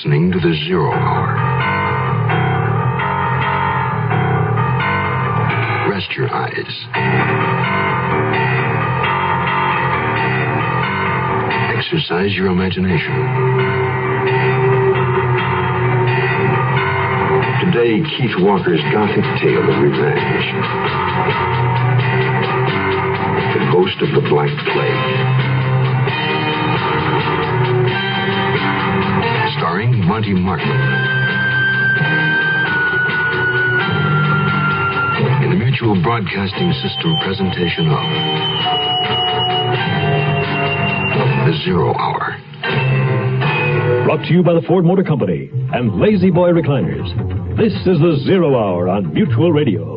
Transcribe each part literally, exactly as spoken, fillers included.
listening to the Zero Hour. Rest your eyes. Exercise your imagination. Today, Keith Walker's gothic tale of revenge. The Ghost of the Black Plague. Starring Monty Markham. In the Mutual Broadcasting System presentation of The Zero Hour. Brought to you by the Ford Motor Company and Lazy Boy Recliners. This is The Zero Hour on Mutual Radio.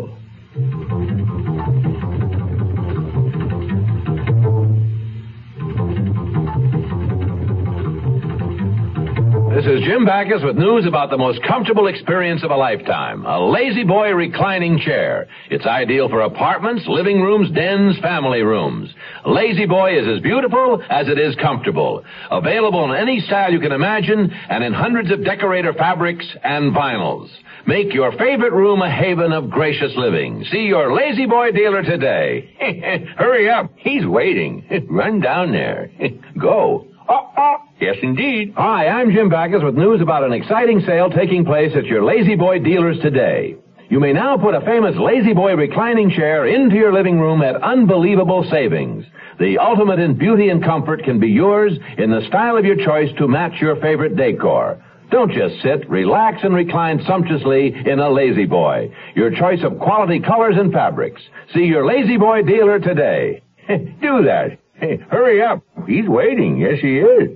This is Jim Backus with news about the most comfortable experience of a lifetime, a Lazy Boy reclining chair. It's ideal for apartments, living rooms, dens, family rooms. Lazy Boy is as beautiful as it is comfortable. Available in any style you can imagine and in hundreds of decorator fabrics and vinyls. Make your favorite room a haven of gracious living. See your Lazy Boy dealer today. Hurry up. He's waiting. Run down there. Go. Oh, oh. Yes, indeed. Hi, I'm Jim Backus with news about an exciting sale taking place at your Lazy Boy dealers today. You may now put a famous Lazy Boy reclining chair into your living room at unbelievable savings. The ultimate in beauty and comfort can be yours in the style of your choice to match your favorite decor. Don't just sit, relax, and recline sumptuously in a Lazy Boy. Your choice of quality colors and fabrics. See your Lazy Boy dealer today. Do that. Hurry up. He's waiting. Yes, he is.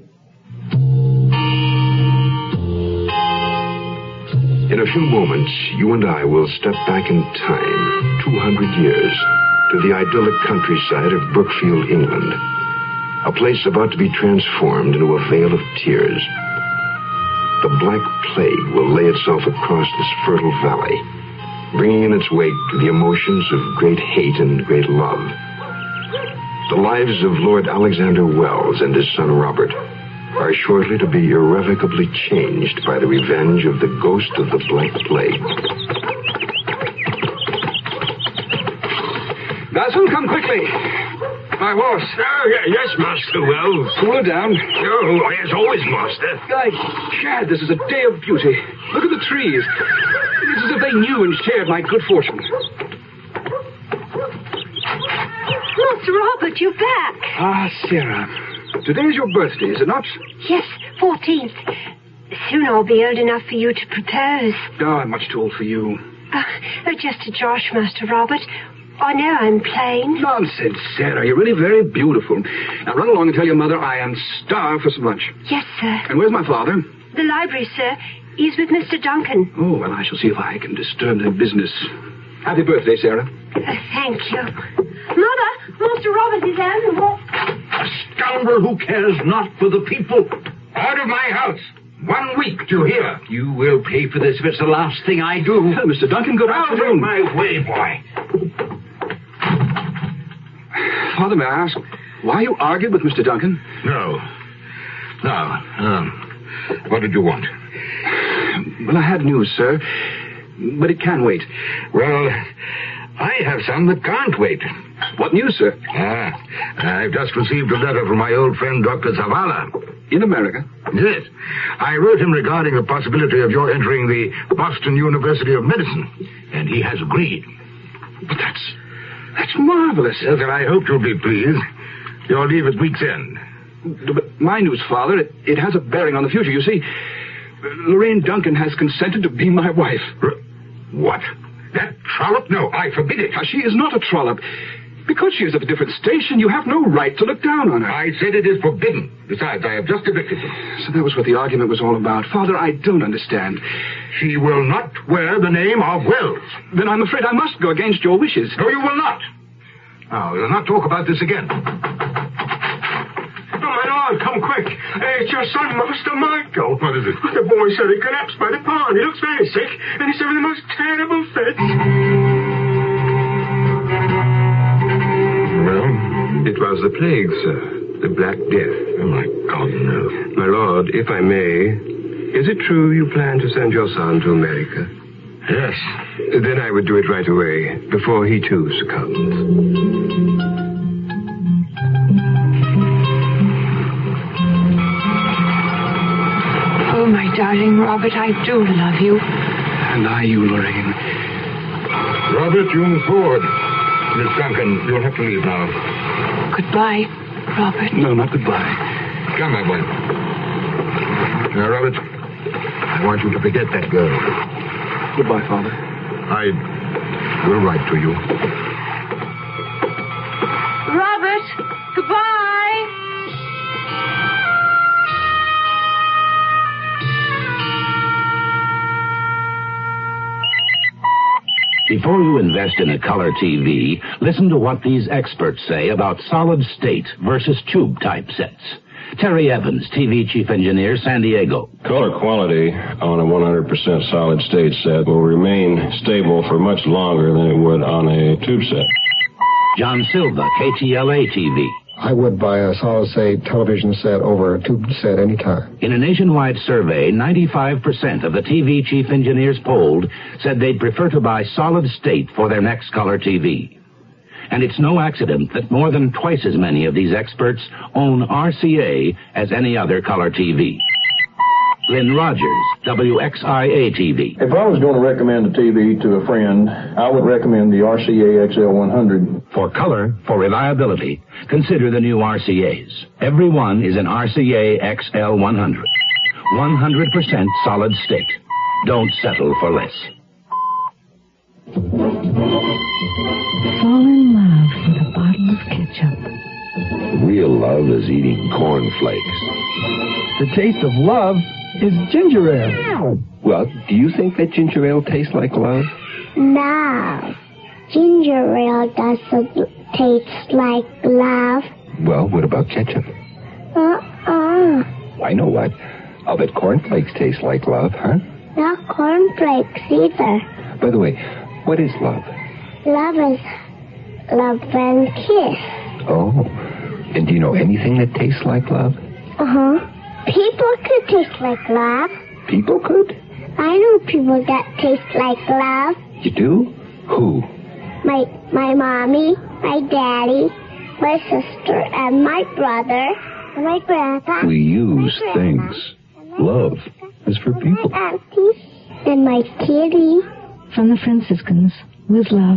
In a few moments, you and I will step back in time, two hundred years, to the idyllic countryside of Brookfield, England. A place about to be transformed into a vale of tears. The Black Plague will lay itself across this fertile valley, bringing in its wake the emotions of great hate and great love. The lives of Lord Alexander Wells and his son Robert are shortly to be irrevocably changed by the revenge of the Ghost of the Black Plague. Basil, come quickly. My horse. Oh, yes, Master Wells. Cool her down. Oh, yes, always, Master. By Gad, this is a day of beauty. Look at the trees. It's as if they knew and shared my good fortune. Master Robert, you're back. Ah, Sarah. Today is your birthday, is it not? Yes, fourteenth. Soon I'll be old enough for you to propose. Oh, I'm much too old for you. Uh, oh, just a josh, Master Robert. I know I'm plain. Nonsense, Sarah. You're really very beautiful. Now run along and tell your mother I am starved for some lunch. Yes, sir. And where's my father? The library, sir. He's with Mister Duncan. Oh, well, I shall see if I can disturb their business. Happy birthday, Sarah. Uh, thank you. Mother, Master Robert is out. A scoundrel who cares not for the people. Out of my house. One week, do you hear? You will pay for this if it's the last thing I do. Well, Mister Duncan, good Out afternoon. of my way, boy. Father, may I ask, why you argued with Mister Duncan? No. Now, um, what did you want? Well, I had news, sir, but it can wait. Well, I have some that can't wait. What news, sir? Ah, I've just received a letter from my old friend, Doctor Zavala. In America? Yes. I wrote him regarding the possibility of your entering the Boston University of Medicine, and he has agreed. But that's... that's marvelous. Yes, and I hope you'll be pleased. Your leave at week's end. But my news, Father, it, it has a bearing on the future. You see, Lorraine Duncan has consented to be my wife. R- what? That trollop? No, I forbid it. Now, she is not a trollop. Because she is of a different station, you have no right to look down on her. I said it is forbidden. Besides, I have just evicted them. So that was what the argument was all about. Father, I don't understand. She will not wear the name of Wells. Then I'm afraid I must go against your wishes. No, you will not. Now, we'll not talk about this again. Oh, my Lord, come quick. Uh, it's your son, Master Michael. What is it? The boy said he collapsed by the pond. He looks very sick, and he's having the most terrible fit. Well, it was the plague, sir. The Black Death. Oh, my God, no. My lord, if I may, Is it true you plan to send your son to America? Yes. Then I would do it right away, before he too succumbs. Oh, my darling Robert, I do love you. And I you, Lorraine. Robert, you move forward. Miss Duncan, you'll have to leave now. Goodbye, Robert. No, not goodbye. Come, my boy. Now, Robert, I want you to forget that girl. Goodbye, Father. I will write to you. Robert, goodbye. Before you invest in a color T V, listen to what these experts say about solid state versus tube type sets. Terry Evans, T V Chief Engineer, San Diego. Color quality on a one hundred percent solid state set will remain stable for much longer than it would on a tube set. John Silva, K T L A T V. I would buy a solid-state television set over a tube set anytime. In a nationwide survey, ninety-five percent of the T V chief engineers polled said they'd prefer to buy solid-state for their next color T V. And it's no accident that more than twice as many of these experts own R C A as any other color T V. Lynn Rogers, W X I A T V. If I was going to recommend a T V to a friend, I would recommend the R C A X L one hundred. For color, for reliability, consider the new R C As. Every one is an R C A X L one hundred. one hundred percent solid state. Don't settle for less. Fall in love with a bottle of ketchup. Real love is eating cornflakes. The taste of love is ginger ale. Well, do you think that ginger ale tastes like love? No. Ginger ale doesn't taste like love. Well, what about ketchup? Uh-uh. I know what. I'll bet cornflakes taste like love, huh? Not cornflakes either. By the way, what is love? Love is love and kiss. Oh. And do you know anything that tastes like love? Uh-huh. People could taste like love. People could? I know people that taste like love. You do? Who? My my mommy, my daddy, my sister, and my brother, and my grandpa. We use things. Love is for people. My auntie, and my kitty. From the Franciscans, with love.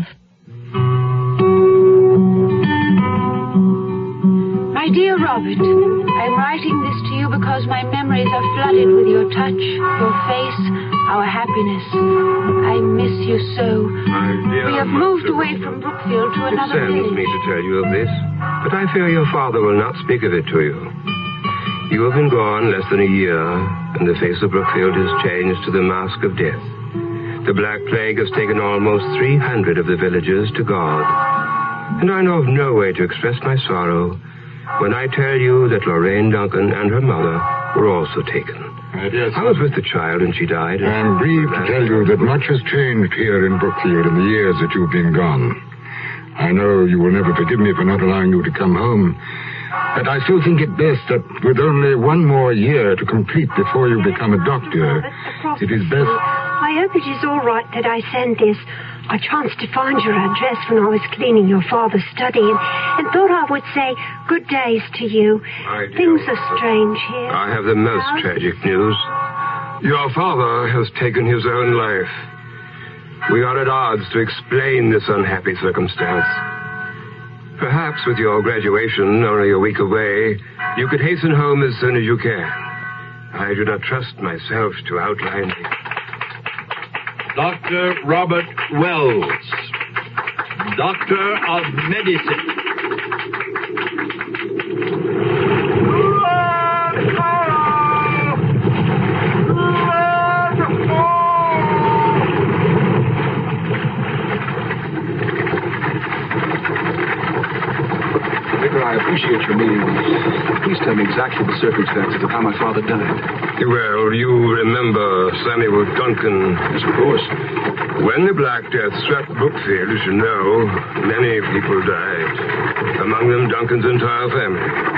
My dear Robert, I'm writing this to you because my memories are flooded with your touch, your face, our happiness. I miss you so. My dear, we have moved away from Brookfield to another village. It saddens me to tell you of this, but I fear your father will not speak of it to you. You have been gone less than a year, and the face of Brookfield has changed to the mask of death. The Black Plague has taken almost three hundred of the villagers to God, and I know of no way to express my sorrow when I tell you that Lorraine Duncan and her mother were also taken. Uh, yes. I was with the child when she died. I'm grieved to tell you that much has changed here in Brookfield in the years that you've been gone. I know you will never forgive me for not allowing you to come home, but I still think it best that with only one more year to complete before you become a doctor, it is best... I hope it is all right that I send this. I chanced to find your address when I was cleaning your father's study and, and thought I would say good days to you. Things are strange here. I have the most tragic news. Your father has taken his own life. We are at odds to explain this unhappy circumstance. Perhaps with your graduation only a week away, you could hasten home as soon as you can. I do not trust myself to outline the... Doctor Robert Wells, Doctor of Medicine. Vicar, I appreciate your meeting. Please tell me exactly the circumstances of how my father died. Well, you remember Samuel Duncan. Yes, of course. When the Black Death struck Brookfield, as you know, many people died. Among them, Duncan's entire family.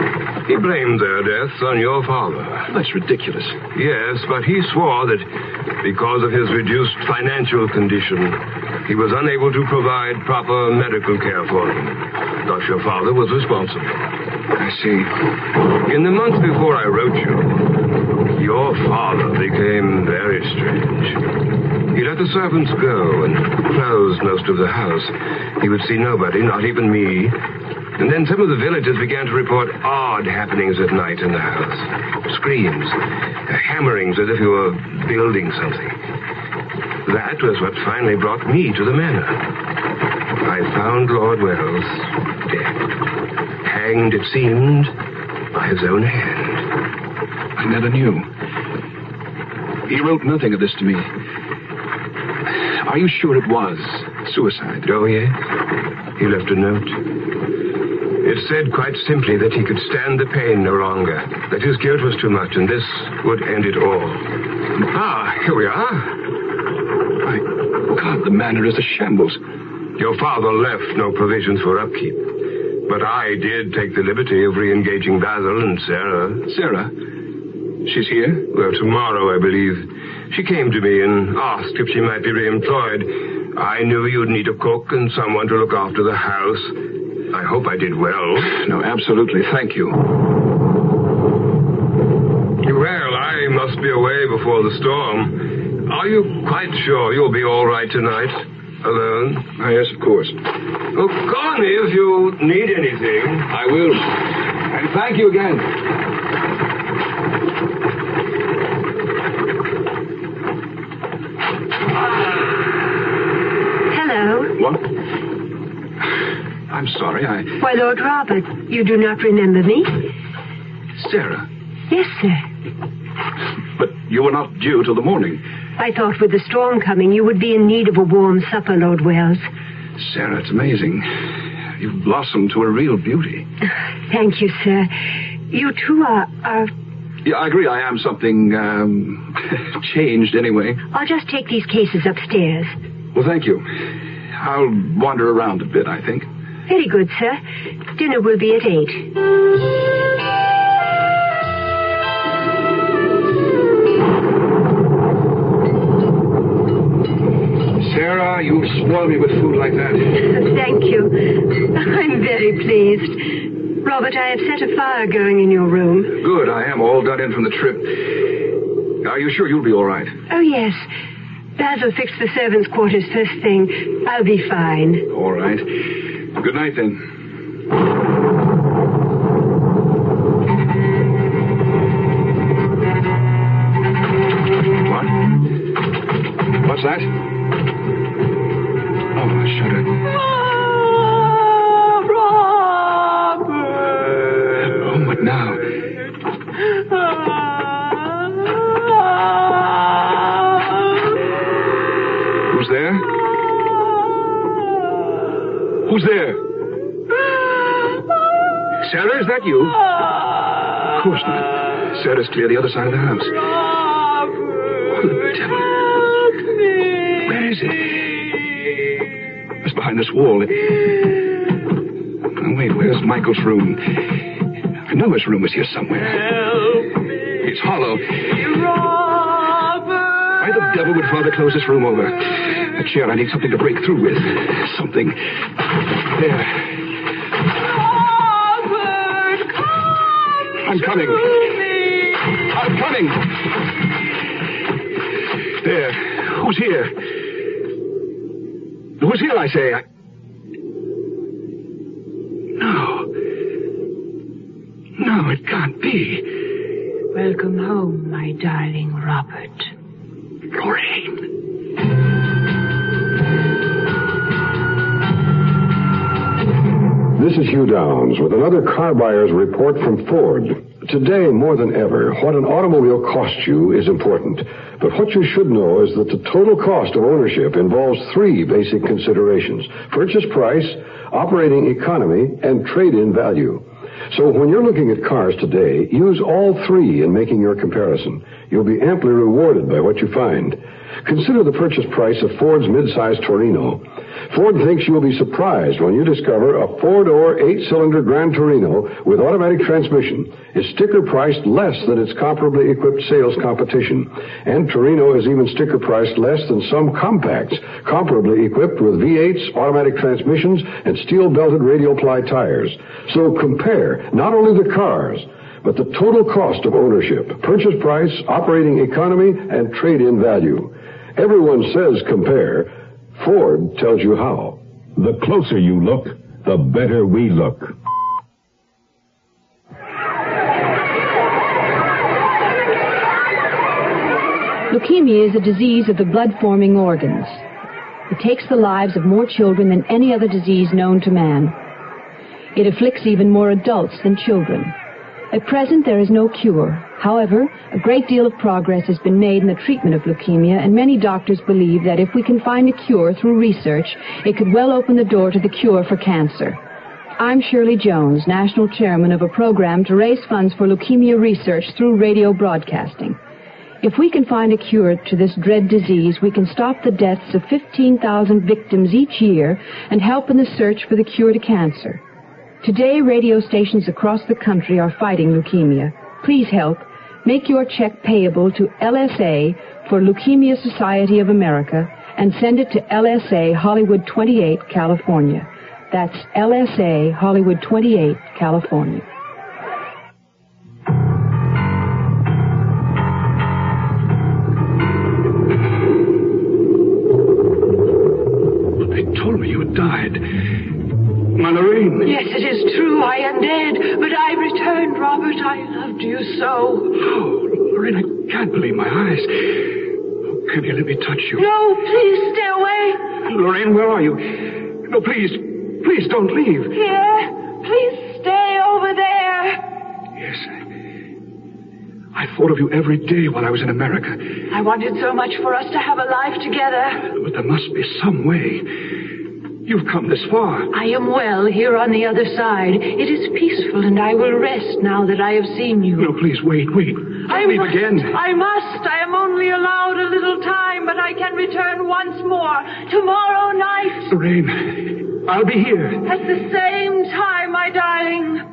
He blamed their deaths on your father. That's ridiculous. Yes, but he swore that because of his reduced financial condition, he was unable to provide proper medical care for him. Thus your father was responsible. I see. In the month before I wrote you, your father became very strange. He let the servants go and closed most of the house. He would see nobody, not even me. And then some of the villagers began to report odd happenings at night in the house. Screams, hammerings as if he were building something. That was what finally brought me to the manor. I found Lord Wells dead. Hanged, it seemed, by his own hand. I never knew. He wrote nothing of this to me. Are you sure it was suicide? Oh, yes. He left a note. It said quite simply that he could stand the pain no longer, that his guilt was too much, and this would end it all. Ah, here we are. My God, the manor is a shambles. Your father left no provisions for upkeep. But I did take the liberty of re-engaging Basil and Sarah. Sarah? She's here? Well, tomorrow, I believe. She came to me and asked if she might be re-employed. I knew you'd need a cook and someone to look after the house. I hope I did well. No, absolutely. Thank you. Well, I must be away before the storm. Are you quite sure you'll be all right tonight? Alone? Oh, yes, of course. Oh, call me if you need anything. I will. And thank you again. Hello. What? I'm sorry, I... Why, Lord Robert, you do not remember me? Sarah. Yes, sir. But you were not due till the morning. I thought with the storm coming, you would be in need of a warm supper, Lord Wells. Sarah, it's amazing. You've blossomed to a real beauty. Thank you, sir. You too are... are... Yeah, I agree I am something, um, changed anyway. I'll just take these cases upstairs. Well, thank you. I'll wander around a bit, I think. Very good, sir. Dinner will be at eight. Sarah, you spoil me with food like that. Thank you. I'm very pleased. Robert, I have set a fire going in your room. Good, I am all done in from the trip. Are you sure you'll be all right? Oh, yes. Basil fixed the servants' quarters first thing. I'll be fine. All right. Good night, then. What? What's that? Oh, shut it. Oh, Robert! Oh, what now? Who's there? Who's there? Sarah, is that you? Of course not. Sarah's clear the other side of the house. Oh, the devil. Where is it? It's behind this wall. It... Oh, wait, where's Michael's room? I know his room is here somewhere. It's hollow. Why the devil would Father close this room over? A chair, I need something to break through with. Something. There. Robert, come I'm coming. me. I'm coming. There. Who's here? Who's here, I say? I... No. No, it can't be. Welcome home, my darling Robert. Lorraine. This is Hugh Downs with another car buyer's report from Ford. Today, more than ever, what an automobile costs you is important. But what you should know is that the total cost of ownership involves three basic considerations: purchase price, operating economy, and trade-in value. So when you're looking at cars today, use all three in making your comparison. You'll be amply rewarded by what you find. Consider the purchase price of Ford's midsize Torino. Ford thinks you'll be surprised when you discover a four-door, eight-cylinder Gran Torino with automatic transmission is sticker-priced less than its comparably equipped sales competition. And Torino is even sticker-priced less than some compacts, comparably equipped with V eights, automatic transmissions, and steel-belted radial-ply tires. So compare not only the cars, but the total cost of ownership, purchase price, operating economy, and trade-in value. Everyone says compare. Ford tells you how. The closer you look, the better we look. Leukemia is a disease of the blood-forming organs. It takes the lives of more children than any other disease known to man. It afflicts even more adults than children. At present, there is no cure. However, a great deal of progress has been made in the treatment of leukemia, and many doctors believe that if we can find a cure through research, it could well open the door to the cure for cancer. I'm Shirley Jones, National Chairman of a program to raise funds for leukemia research through radio broadcasting. If we can find a cure to this dread disease, we can stop the deaths of fifteen thousand victims each year and help in the search for the cure to cancer. Today, radio stations across the country are fighting leukemia. Please help. Make your check payable to L S A for Leukemia Society of America and send it to L S A Hollywood twenty-eight, California. That's L S A Hollywood twenty-eight, California. They told me you had died. My Lorraine. Yes, it is true. I am dead. But I returned, Robert. I loved you so. Oh, Lorraine, I can't believe my eyes. Oh, can you let me touch you? No, please stay away. Lorraine, where are you? No, please. Please don't leave. Here. Please stay over there. Yes. I thought of you every day while I was in America. I wanted so much for us to have a life together. But there must be some way. You've come this far. I am well here on the other side. It is peaceful, and I will rest now that I have seen you. No, please, wait, wait. Don't I leave must, again. I must. I am only allowed a little time, but I can return once more. Tomorrow night. Lorraine, I'll be here. At the same time, my darling.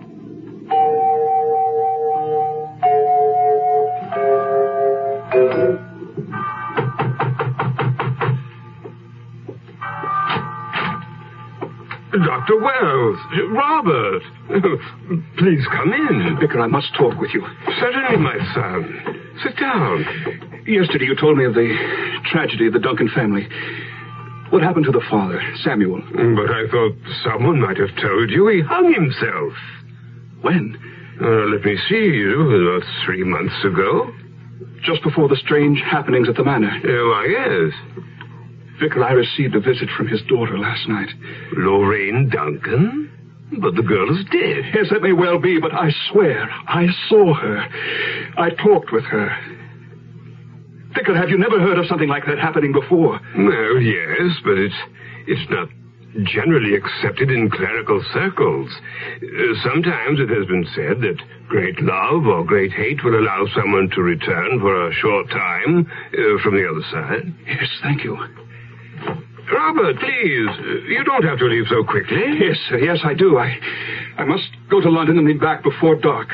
Doctor Wells, Robert, please come in. Vicar, I must talk with you. Certainly, my son. Sit down. Yesterday you told me of the tragedy of the Duncan family. What happened to the father, Samuel? But I thought someone might have told you he hung himself. When? Uh, let me see, about three months ago. Just before the strange happenings at the manor. Uh, why, yes. Vicar, I received a visit from his daughter last night. Lorraine Duncan? But the girl is dead. Yes, that may well be, but I swear, I saw her. I talked with her. Vicar, have you never heard of something like that happening before? Well, yes, but it's, it's not generally accepted in clerical circles. Uh, sometimes it has been said that great love or great hate will allow someone to return for a short time uh, from the other side. Yes, thank you. Robert, please, you don't have to leave so quickly. Yes, sir, yes, I do. I, I must go to London and be back before dark.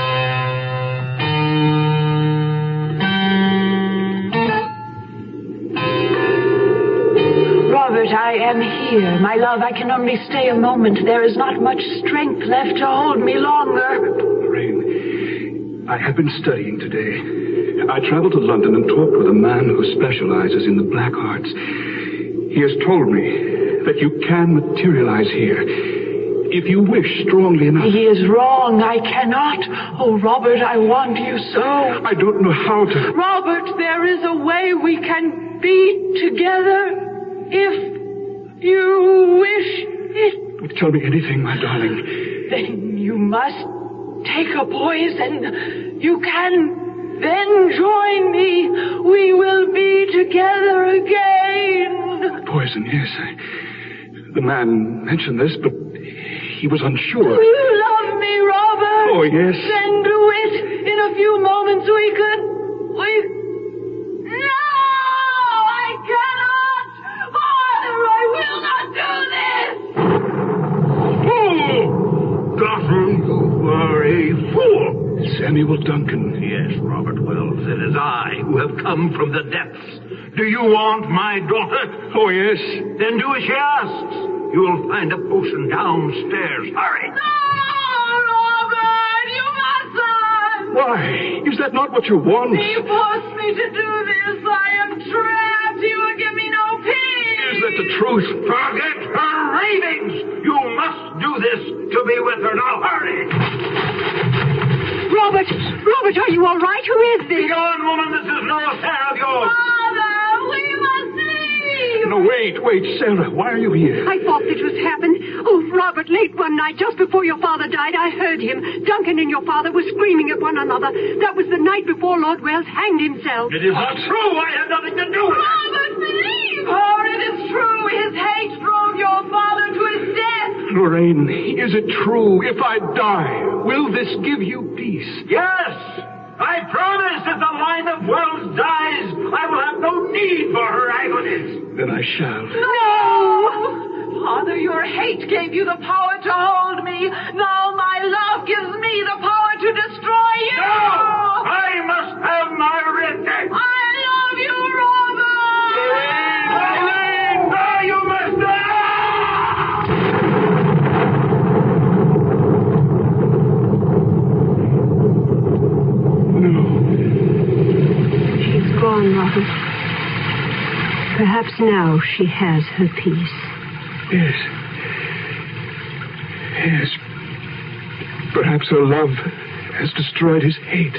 Robert, I am here. My love, I can only stay a moment. There is not much strength left to hold me longer. Lorraine, I have been studying today. I traveled to London and talked with a man who specializes in the black arts. He has told me that you can materialize here if you wish strongly enough. He is wrong. I cannot. Oh, Robert, I want you so. I don't know how to. Robert, there is a way we can be together if you wish it. Tell me anything, my darling. Then you must take a poison. You can then join me. We will be together again. Poison, yes. I, the man mentioned this, but he was unsure. Do you love me, Robert? Oh, yes. Then do it. In a few moments we could... We... No! I cannot! Father, I Samuel Duncan. Yes, Robert Wells, it is I who have come from the depths. Do you want my daughter? Oh, yes. Then do as she asks. You will find a potion downstairs. Hurry. No, Robert, you mustn't. Why? Is that not what you want? He forced me to do this. I am trapped. He will give me no peace. Is that the truth? Forget her ravings. You must do this to be with her. Now hurry. Robert! Robert, are you all right? Who is this? Be gone, woman. This is no affair of yours. Father, we must leave. No, wait, wait, Sarah. Why are you here? I thought this was happened. Oh, Robert, late one night, just before your father died, I heard him. Duncan and your father were screaming at one another. That was the night before Lord Wells hanged himself. It is not true. I had nothing to do with it. Robert, believe her. It is true. His hate drove your father to his death. Lorraine, is it true? If I die, will this give you peace? Yes. I promise if the line of Wells dies, I will have no need for her agonies. Then I shall. No! Father, your hate gave you the power to hold me. Now my love gives me the power to destroy you. No! I must have my revenge. I love you, Robert! Lorraine! No, you must not! She's gone, Robert. Perhaps now she has her peace. Yes. Yes. Perhaps her love has destroyed his hate.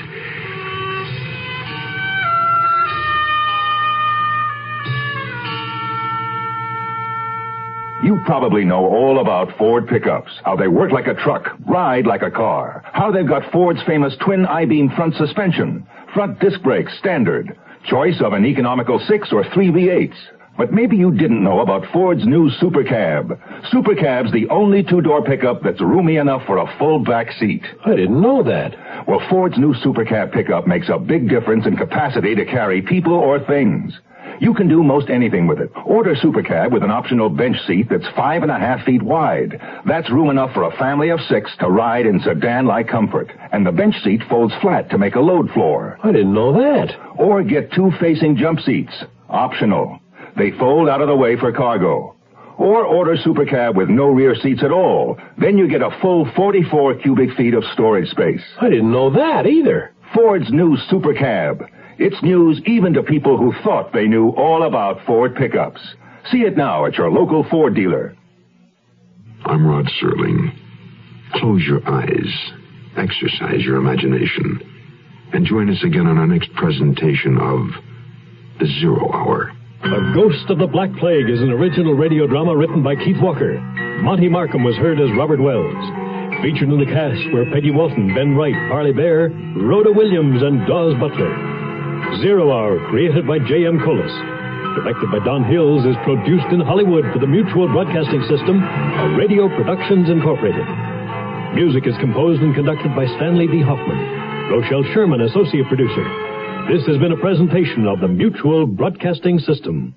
You probably know all about Ford pickups, how they work like a truck, ride like a car, how they've got Ford's famous twin I-beam front suspension, front disc brakes standard, choice of an economical six or three V eights. But maybe you didn't know about Ford's new Super Cab. Super Cab's the only two-door pickup that's roomy enough for a full back seat. I didn't know that. Well, Ford's new Super Cab pickup makes a big difference in capacity to carry people or things. You can do most anything with it. Order Super Cab with an optional bench seat that's five and a half feet wide. That's room enough for a family of six to ride in sedan-like comfort. And the bench seat folds flat to make a load floor. I didn't know that. Or get two facing jump seats. Optional. They fold out of the way for cargo. Or order Super Cab with no rear seats at all. Then you get a full forty-four cubic feet of storage space. I didn't know that either. Ford's new Super Cab. It's news even to people who thought they knew all about Ford pickups. See it now at your local Ford dealer. I'm Rod Serling. Close your eyes, exercise your imagination, and join us again on our next presentation of The Zero Hour. The Ghost of the Black Plague is an original radio drama written by Keith Walker. Monty Markham was heard as Robert Wells. Featured in the cast were Peggy Walton, Ben Wright, Parley Bear, Rhoda Williams, and Dawes Butler. Zero Hour, created by J M Collis. Directed by Don Hills, is produced in Hollywood for the Mutual Broadcasting System of Radio Productions Incorporated. Music is composed and conducted by Stanley D. Hoffman. Rochelle Sherman, associate producer. This has been a presentation of the Mutual Broadcasting System.